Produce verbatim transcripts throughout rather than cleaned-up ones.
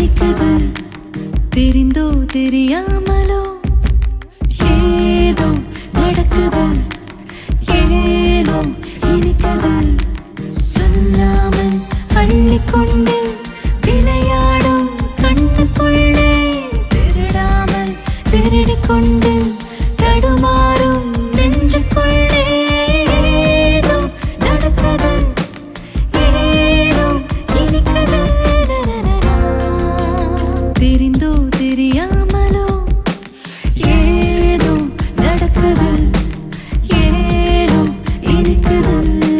இனிக்குது தெரிந்தோ தெரியாமலோ ஏதோ நடக்குது ஏனோ இனிக்குது சொல்லாமல் அள்ளிக்கொண்டு விளையாடும் கண்ணுக்குள்ளே திருடாமல் திருடிக்கொண்டு தடுமாறும் நெஞ்சுக்குள்ளே ஏதோ நடக்குது ஏனோ இனிக்குது தெரிந்தோ தெரியாமலோ ஏதோ நடக்குது ஏனோ இனிக்குது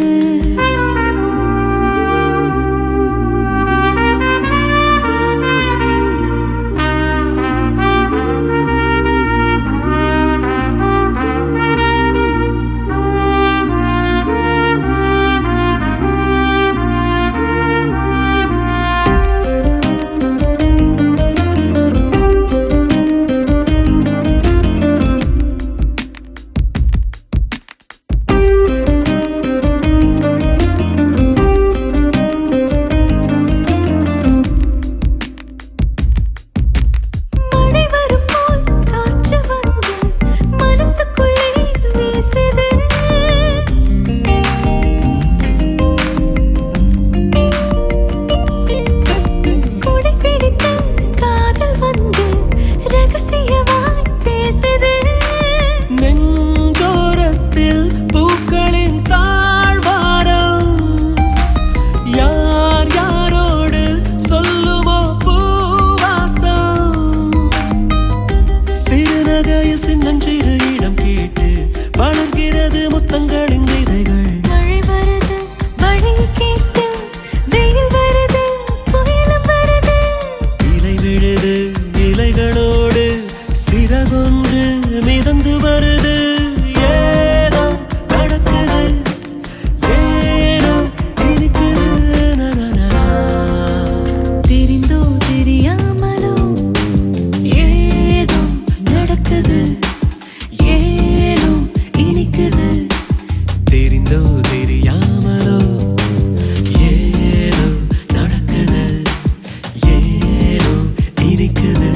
சின்னஞ்சிறு இடம் கேட்டு வளர்கிறது முத்தங்களின் விதைகள் மழை வருது மழை கேட்டு வெயில் வருது புயலும் வருது இலை விழுது இலைகளோடு சிறகொன்று மிதந்து வருது ஏனோ நடக்குது ஏனோ இனிக்குது தெரிந்தோ தெரியாமலோ ஏதோ நடக்குது ஏனோ இனிக்குது தெரிந்தோ தெரியாமலோ ஏதோ நடக்குது ஏனோ இனிக்குது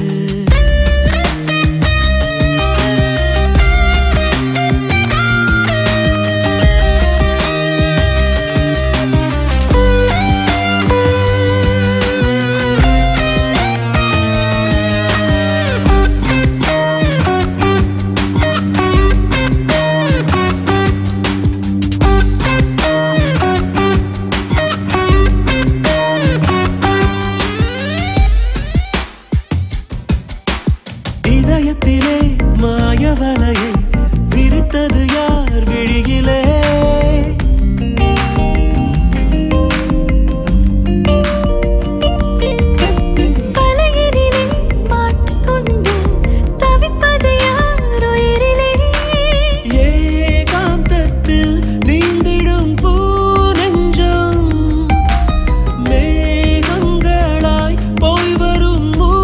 இதயத்திலே மாயவலையை விரித்தது யார் விழியிலே வலையினிலே மாட்டிக்கொண்டு தவிப்பது யார் உயிரிலே ஏகாந்தத்தில் நீந்திடும் பூ நெஞ்சம் மேகங்களாய் போய் வரும்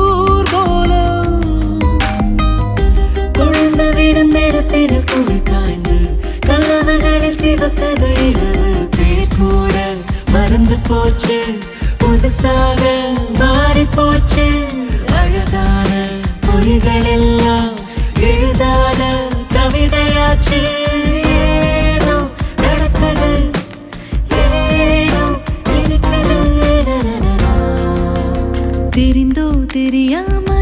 கனவுகளில் சிவக்கது இரவு பேர் கூட மறந்து போச்சு புதுசாக மாறி போச்சு அழகான பொய்கள் எல்லாம் எழுதாத கவிதையாச்சு ஏனோ நடக்குது ஏனோ இனிக்குது தெரிந்தோ தெரியாம